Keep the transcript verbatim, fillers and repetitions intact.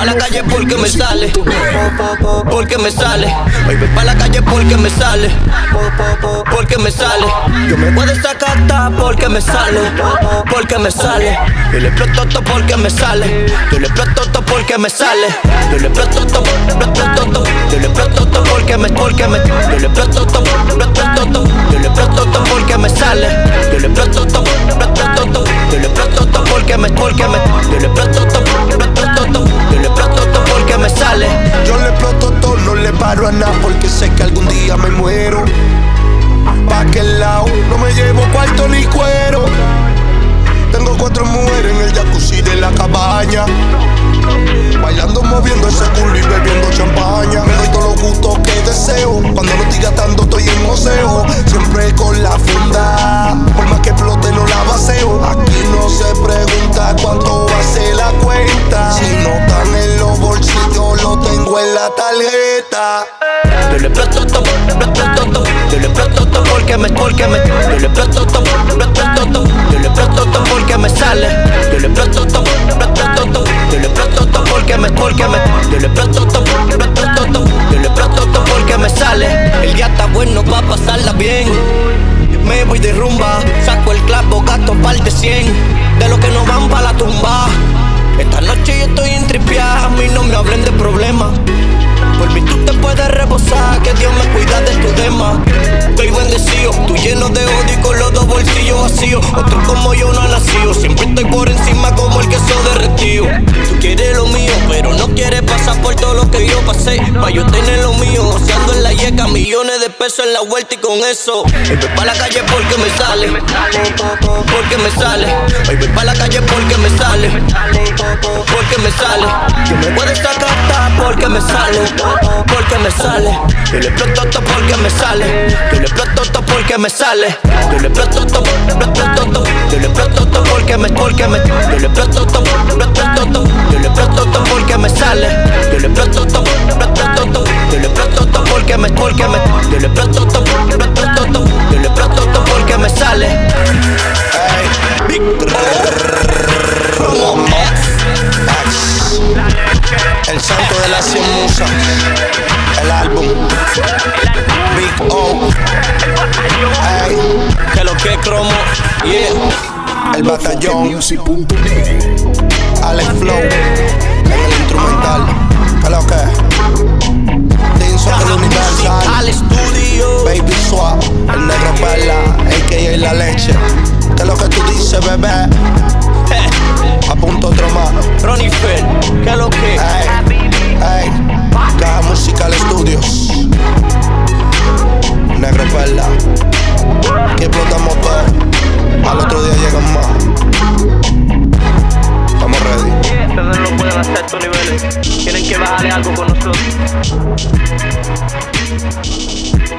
pa' la calle porque me sale, porque me sale. Hoy voy pa' la calle porque me sale, porque me sale. Yo me voy a desacatar porque me sale, porque me sale. Yo le exploto todo porque me sale, yo le exploto todo porque me sale. Yo le exploto todo, exploto todo. Yo le exploto todo porque me, porque me. Yo le exploto todo, exploto todo. Yo le exploto todo porque me sale. Yo le exploto todo, exploto todo. Yo le exploto todo porque me, porque me. Yo le exploto todo, exploto todo. Yo le exploto todo porque me sale. Yo le exploto todo, no le paro a nada porque sé que algún día me muero. Pa' aquel lado no me llevo cuarto ni cuero. Tengo cuatro mujeres en el jacuzzi de la cabaña, bailando, moviendo ese culo y bebiendo champaña. Me doy todos los gustos que deseo. Cuando no estoy gastando estoy en museo. Siempre con la funda, por más que explote no la baseo. Aquí no se pregunta cuánto va a ser la cuenta. Si no están en los bolsillos lo tengo en la tarjeta. Yo le exploto todo, exploto todo. Yo le exploto todo porque me, porque me. Yo le exploto todo, exploto todo. Yo le exploto todo porque me sale. Yo le exploto todo, exploto todo. Yo le exploto todo porque me, porque me. Yo le exploto todo, exploto todo. Yo le exploto todo porque me sale. El día está bueno pa' pasarla bien. Me voy de rumba, saco el clavo, gasto par de cien. De los que no van pa' la tumba. Esta noche yo estoy en tripeada, a mí no me hablen de problemas. Por mí tú te puedes reposar, que Dios me cuida de tu demás. Estoy bendecido, tú lleno de odio y con los dos bolsillos vacíos. Otro como yo no ha nacido, siempre estoy por encima como el queso derretido. Tú quieres lo mío, pero no quieres pasar por todo lo que yo pasé. Pa' yo tener lo mío, oceando en la yeca, millones de pesos en la vuelta y con eso. Hoy voy pa' la calle porque me sale, porque me sale. Hoy voy pa' la calle porque me sale, porque me sale. Yo me voy a desacatar porque me sale, porque me sale. Yo le exploto todo porque me sale. Yo le exploto todo porque me sale. Yo le exploto todo, exploto todo. Yo le exploto todo porque me, porque me. Yo le exploto todo, exploto todo. Yo le exploto todo porque me sale. Yo le exploto todo, exploto todo. Yo le exploto todo porque me, porque me. Yo le exploto todo, exploto todo. Yo le exploto todo porque me sale. Hey, Big O, el santo de las cien musas, el álbum Big O. Hey, Que lo que cromo, yeah. el batallón Alex Flow en el instrumental. Que lo que Dinso el universal al estudio. Baby Swap, el negro perla, a k a la leche. Que lo que tú dices, bebé. Apunto otro más. Ronnie Fer, que lo que. Ey, ey, Caja Musical Studios. Negro perla. Que explotamos todo. Al otro día llegan más. Estamos ready. Ustedes no pueden hacer estos niveles. Tienen que bajarle algo con nosotros.